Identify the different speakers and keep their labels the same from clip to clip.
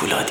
Speaker 1: فولادی.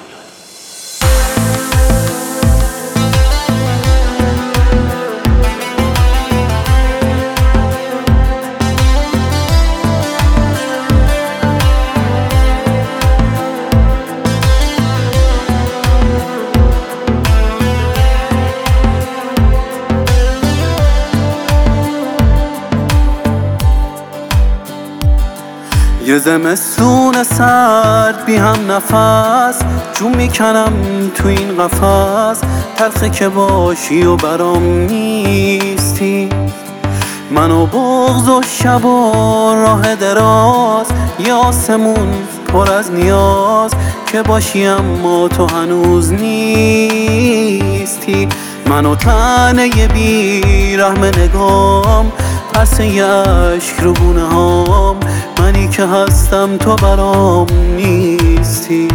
Speaker 2: یه زمستون سرد بی هم نفس جون میکنم تو این قفس، تلخه که باشی و برام نیستی. من و بغض و شب و راه دراز، یه آسمون پر از نیاز که باشی اما تو هنوز نیستی. من و تنه بی رحم نگام، پرسه ی عشق رو گونه هام، منی که هستم تو برام نیستی.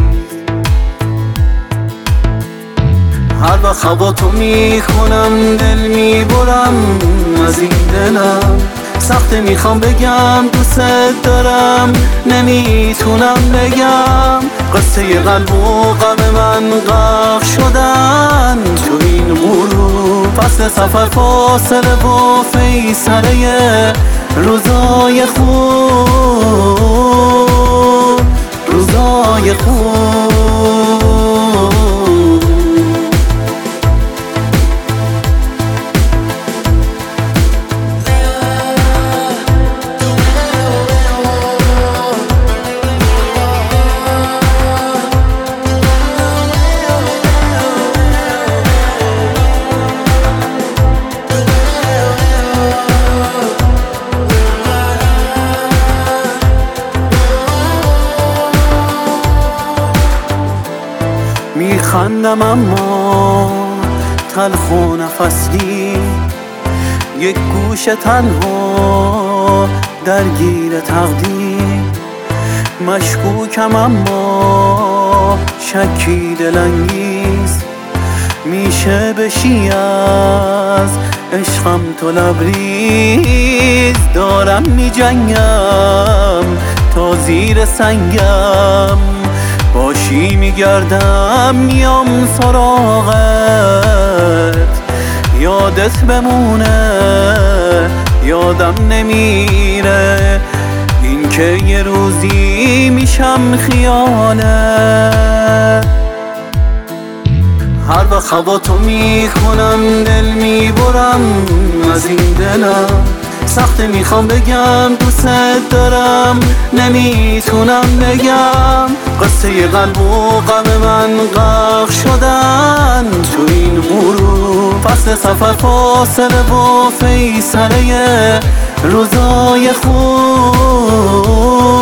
Speaker 2: هر وقت هوا تو میخونم دل میبرم از این دلم، سخته میخوام بگم دوست دارم نمیتونم بگم. قصه ی قلب و غم من غرق شدن تو این غروب، فصل سفر فاصله و فیصله ی روزای خوب، روزای خوب. میخندم اما تلخ و نفسی، یک گوش تنها درگیر تقدیر. مشکوکم اما شکی دلانگیز، میشه بشی از عشقم تو لبریز. دارم میجنگم تا زیر سنگم باشی، میگردم میام سراغت، یادت بمونه یادم نمیره، این که یه روزی میشم خیالت. هر وقت هوا تو میخونم دل میبرم از این دلم، سخته میخوام بگم دوست دارم نمیتونم بگم. قصه ی قلب و غم من غرق شدن تو این غروب، فصل سفر فاصله و فیصله ی روزای خوب،